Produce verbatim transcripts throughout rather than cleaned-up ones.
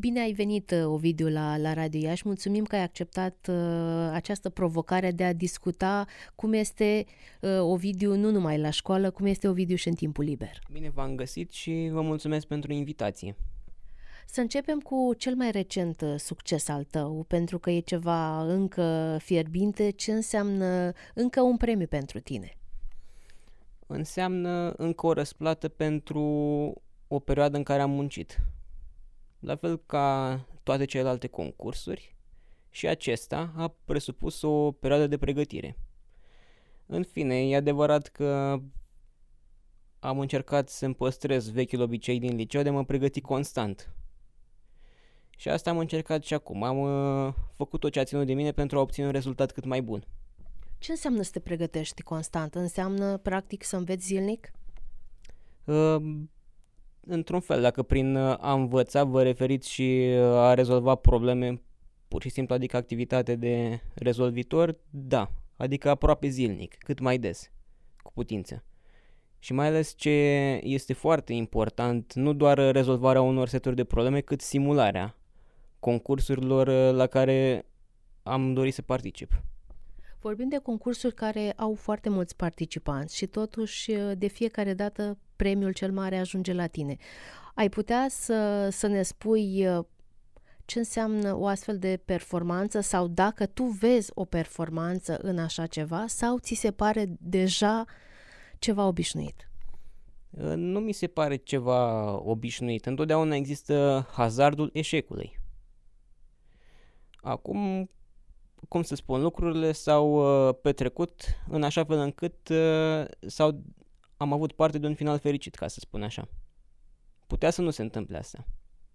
Bine ai venit, uh, Ovidiu, la, la Radio Iași. Mulțumim că ai acceptat uh, această provocare de a discuta cum este uh, Ovidiu nu numai la școală, cum este Ovidiu și în timpul liber. Bine v-am găsit și vă mulțumesc pentru invitație. Să începem cu cel mai recent uh, succes al tău, pentru că e ceva încă fierbinte. Ce înseamnă încă un premiu pentru tine? Înseamnă încă o răsplată pentru o perioadă în care am muncit. La fel ca toate celelalte concursuri, și acesta a presupus o perioadă de pregătire. În fine, e adevărat că am încercat să-mi păstrez vechiul obicei din liceu de a mă pregăti constant. Și asta am încercat și acum. Am uh, făcut tot ce a ținut de mine pentru a obține un rezultat cât mai bun. Ce înseamnă să te pregătești constant? Înseamnă, practic, să înveți zilnic? Uh, într-un fel, dacă prin a învăța vă referiți și a rezolva probleme pur și simplu, adică activitate de rezolvitor, da, adică aproape zilnic, cât mai des, cu putință. Și mai ales ce este foarte important, nu doar rezolvarea unor seturi de probleme, cât simularea concursurilor la care am dorit să particip. Vorbim de concursuri care au foarte mulți participanți și totuși de fiecare dată premiul cel mare ajunge la tine. Ai putea să, să ne spui ce înseamnă o astfel de performanță sau dacă tu vezi o performanță în așa ceva sau ți se pare deja ceva obișnuit? Nu mi se pare ceva obișnuit. Întotdeauna există hazardul eșecului. Acum, cum să spun, lucrurile s-au uh, petrecut în așa fel încât uh, sau am avut parte de un final fericit, ca să spun așa. Putea să nu se întâmple asta.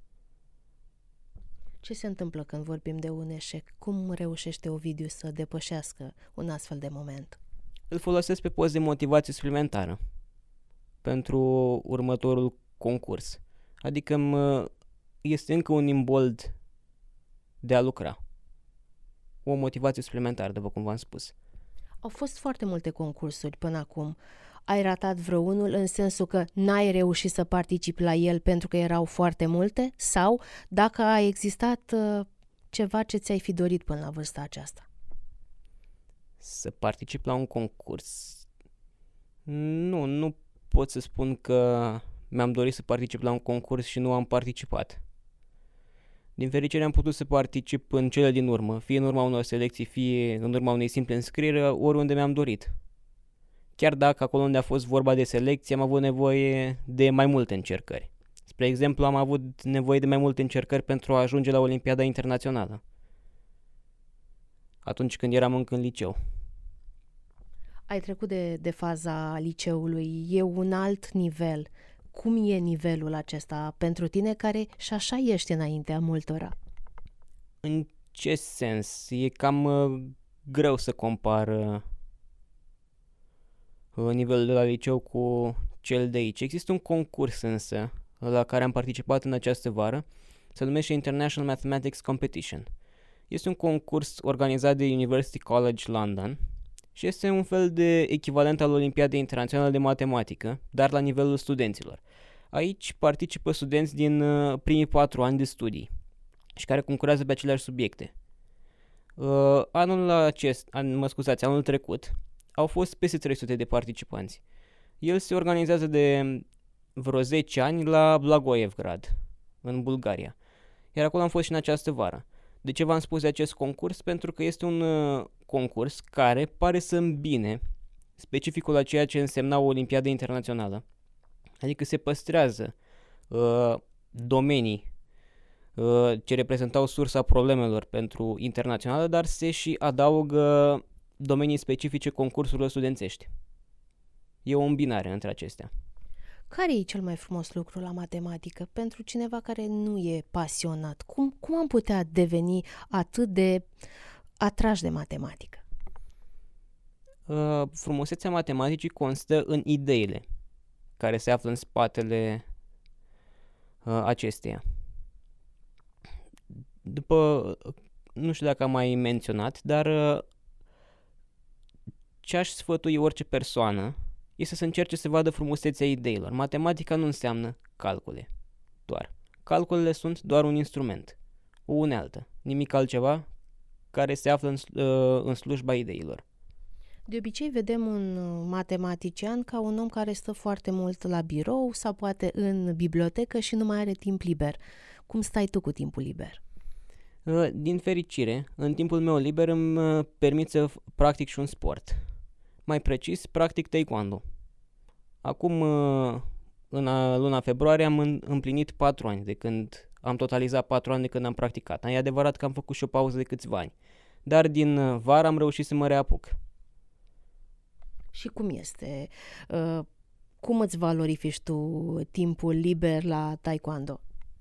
Ce se întâmplă când vorbim de un eșec? Cum reușește Ovidiu să depășească un astfel de moment? Îl folosesc pe post de motivație suplimentară pentru următorul concurs. Adică mă, este încă un imbold de a lucra. O motivație suplimentară, după cum v-am spus. Au fost foarte multe concursuri până acum. Ai ratat vreunul în sensul că n-ai reușit să participi la el pentru că erau foarte multe? Sau dacă a existat uh, ceva ce ți-ai fi dorit până la vârsta aceasta? Să particip la un concurs? Nu, nu pot să spun că mi-am dorit să particip la un concurs și nu am participat. Din fericire am putut să particip în cele din urmă, fie în urma unor selecții, fie în urma unei simple înscrieri, oriunde mi-am dorit. Chiar dacă acolo unde a fost vorba de selecție am avut nevoie de mai multe încercări. Spre exemplu, am avut nevoie de mai multe încercări pentru a ajunge la Olimpiada Internațională. Atunci când eram încă în liceu. Ai trecut de, de faza liceului, e un alt nivel. Cum e nivelul acesta pentru tine care și așa ești înaintea multora? În ce sens? E cam uh, greu să compar uh, nivelul de la liceu cu cel de aici. Există un concurs însă la care am participat în această vară, se numește International Mathematics Competition. Este un concurs organizat de University College London și este un fel de echivalent al Olimpiadei Internaționale de Matematică, dar la nivelul studenților. Aici participă studenți din uh, primii patru ani de studii și care concurează pe aceleași subiecte. Uh, anul acest, an, mă scuzați, anul trecut au fost peste trei sute de participanți. El se organizează de vreo zece ani la Blagoevgrad, în Bulgaria. Iar acolo am fost și în această vară. De ce v-am spus de acest concurs? Pentru că este un uh, concurs care pare să îmbine specificul a ceea ce însemna o Olimpiadă Internațională. Adică se păstrează uh, domenii uh, ce reprezentau sursa problemelor pentru internațională, dar se și adaugă domenii specifice concursurilor studențești. E o îmbinare între acestea. Care e cel mai frumos lucru la matematică pentru cineva care nu e pasionat? Cum, cum am putea deveni atât de atrași de matematică? Uh, frumusețea matematicii constă în ideile care se află în spatele uh, acesteia. După, nu știu dacă am mai menționat, dar uh, ce aș sfătui orice persoană este să încerce să vadă frumusețea ideilor. Matematica nu înseamnă calcule, doar. calculele sunt doar un instrument, o unealtă, nimic altceva care se află în, uh, în slujba ideilor. De obicei vedem un matematician ca un om care stă foarte mult la birou sau poate în bibliotecă și nu mai are timp liber. Cum stai tu cu timpul liber? Din fericire, în timpul meu liber îmi permit să practic și un sport. Mai precis, practic taekwondo. Acum, în luna februarie, am împlinit patru ani de când am totalizat patru ani de când am practicat. E adevărat că am făcut și o pauză de câțiva ani, dar din vară am reușit să mă reapuc. Și cum este? Cum îți valorifici tu timpul liber la taekwondo?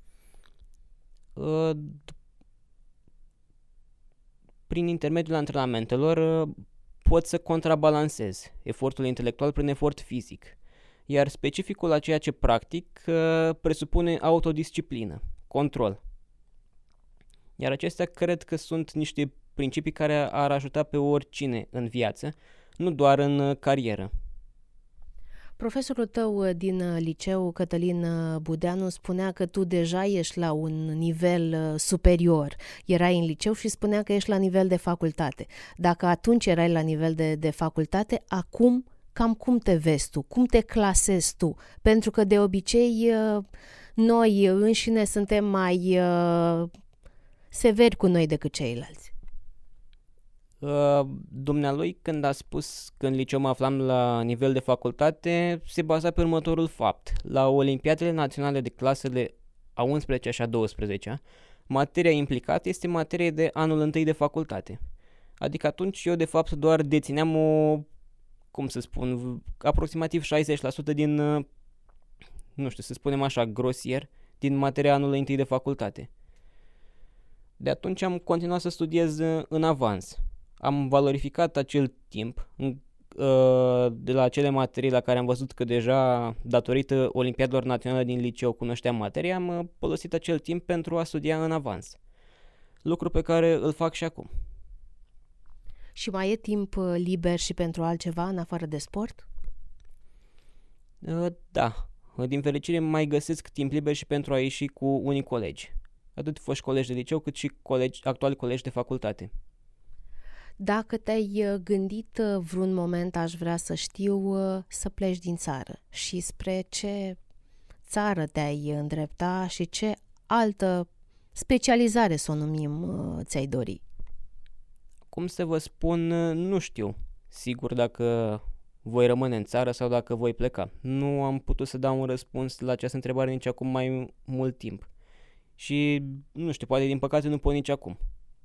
Prin intermediul antrenamentelor pot să contrabalancez efortul intelectual prin efort fizic, iar specificul a ceea ce practic presupune autodisciplină, control. Iar acestea cred că sunt niște principii care ar ajuta pe oricine în viață, nu doar în carieră. Profesorul tău din liceu, Cătălin Budeanu, spunea că tu deja ești la un nivel superior. Erai în liceu și spunea că ești la nivel de facultate. Dacă atunci erai la nivel de, de facultate, acum cam cum te vezi tu? Cum te clasezi tu? Pentru că de obicei noi înșine suntem mai severi cu noi decât ceilalți. Uh, dumnealui, când a spus că în liceu mă aflam la nivel de facultate, se baza pe următorul fapt. La Olimpiadele Naționale de clasele a unsprezecea și a douăsprezecea, materia implicată este materie de anul întâi de facultate. Adică atunci eu de fapt doar dețineam o, cum să spun, aproximativ șaizeci la sută din, nu știu, să spunem așa, grosier, din materia anului întâi de facultate. De atunci am continuat să studiez în avans. Am valorificat acel timp de la acele materii la care am văzut că deja, datorită Olimpiadelor Naționale din liceu, cunoșteam materia, am folosit acel timp pentru a studia în avans. Lucru pe care îl fac și acum. Și mai e timp liber și pentru altceva în afară de sport? Da. Din fericire mai găsesc timp liber și pentru a ieși cu unii colegi. Atât foști colegi de liceu, cât și colegi, actuali colegi de facultate. Dacă te-ai gândit vreun moment, aș vrea să știu, să pleci din țară și spre ce țară te-ai îndrepta și ce altă specializare, să o numim, ți-ai dori? Cum să vă spun, nu știu sigur dacă voi rămâne în țară sau dacă voi pleca. Nu am putut să dau un răspuns la această întrebare nici acum mai mult timp. Și, nu știu, poate din păcate nu pot nici acum.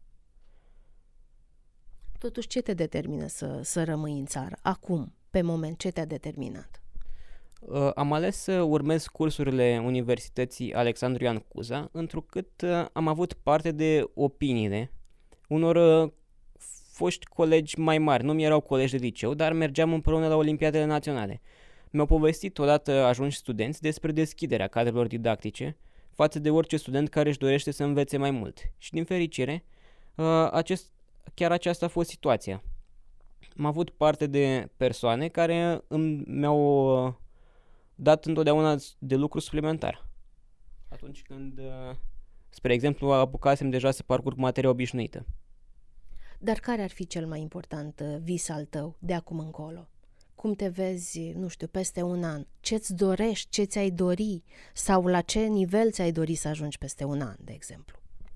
Totuși, ce te determină să, să rămâi în țară? Acum, pe moment, ce te-a determinat? Uh, am ales să urmez cursurile Universității Alexandru Ioan Cuza, întrucât uh, am avut parte de opiniile unor uh, foști colegi mai mari. Nu mi erau colegi de liceu, dar mergeam împreună la Olimpiadele Naționale. Mi-au povestit odată ajunși studenți despre deschiderea cadrelor didactice față de orice student care își dorește să învețe mai mult. Și din fericire, uh, acest chiar aceasta a fost situația. Am avut parte de persoane care îmi, mi-au dat întotdeauna de lucru suplimentar. Atunci când, spre exemplu, apucasem deja să parcurg materia obișnuită. Dar care ar fi cel mai important vis al tău de acum încolo? Cum te vezi, nu știu, peste un an? Ce-ți dorești, ce ți-ai dori? Sau la ce nivel ți-ai dori să ajungi peste un an, de exemplu?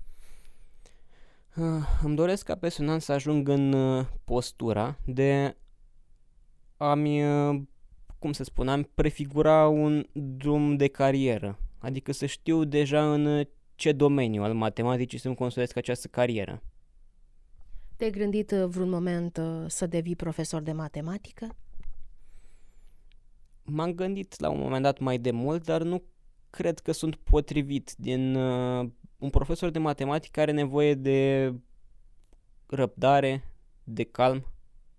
Îmi doresc ca peste un an să ajung în postura de a-mi, cum să spun, a-mi prefigura un drum de carieră. Adică să știu deja în ce domeniu al matematicii să-mi construiesc această carieră. Te-ai gândit vreun moment să devii profesor de matematică? M-am gândit la un moment dat mai de mult, dar nu cred că sunt potrivit. Din uh, un profesor de matematică are nevoie de răbdare, de calm.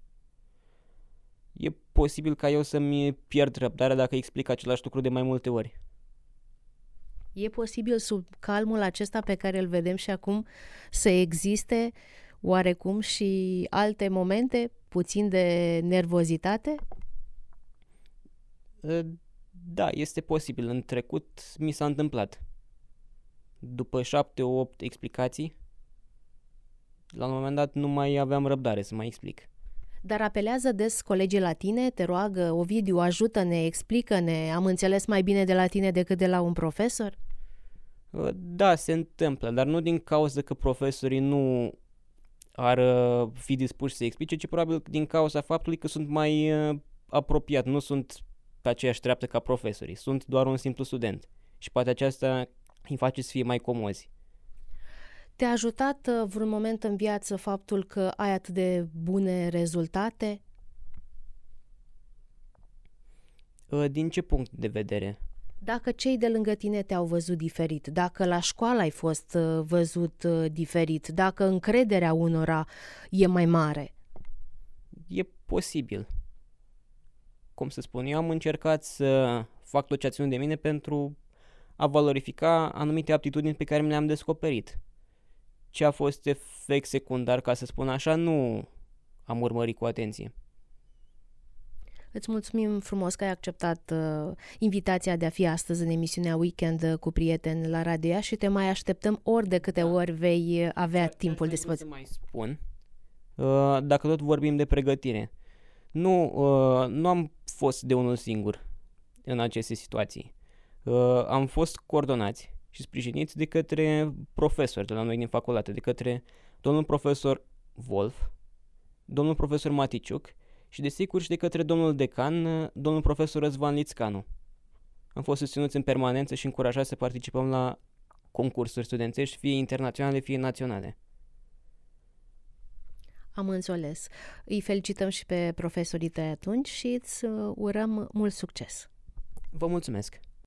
E posibil ca eu să-mi pierd răbdarea dacă explic același lucru de mai multe ori. E posibil sub calmul acesta pe care îl vedem și acum să existe oarecum și alte momente, puțin de nervozitate? Da, este posibil. În trecut mi s-a întâmplat. după șapte, opt explicații, la un moment dat nu mai aveam răbdare să mai explic. Dar apelează des colegii la tine, te roagă, Ovidiu, ajută-ne, explică-ne, am înțeles mai bine de la tine decât de la un profesor? Uh, Da, se întâmplă, dar nu din cauza că profesorii nu ar uh, fi dispuși să explice, ci probabil din cauza faptului că sunt mai uh, apropiat, nu sunt pe aceeași treaptă ca profesorii, sunt doar un simplu student și poate aceasta îi face să fie mai comozi. Te-a ajutat uh, vreun moment în viață faptul că ai atât de bune rezultate? Uh, Din ce punct de vedere? Dacă cei de lângă tine te-au văzut diferit, dacă la școală ai fost uh, văzut uh, diferit, dacă încrederea unora e mai mare. E posibil. Cum să spun, eu am încercat să fac tot ce a ținut de mine pentru a valorifica anumite aptitudini pe care mi le-am descoperit. Ce a fost efect secundar, ca să spun așa, nu am urmărit cu atenție. Îți mulțumim frumos că ai acceptat uh, invitația de a fi astăzi în emisiunea Weekend uh, cu prieteni la Radio Iași și te mai așteptăm ori de câte Da. ori vei uh, avea Ce- timpul ce aș vrea dispoziție. să mai spun, uh, dacă tot vorbim de pregătire, nu, uh, nu am fost de unul singur în aceste situații. Uh, am fost coordonați și sprijiniți de către profesori de la noi din facultate, de către domnul profesor Wolf, domnul profesor Maticiuc și desigur și de către domnul decan, uh, domnul profesor Răzvan Lițcanu. Am fost susținuți în permanență și încurajați să participăm la concursuri studențești, fie internaționale, fie naționale. Am înțeles. Îi felicităm și pe profesorii tăi atunci și îți uh, urăm mult succes. Vă mulțumesc!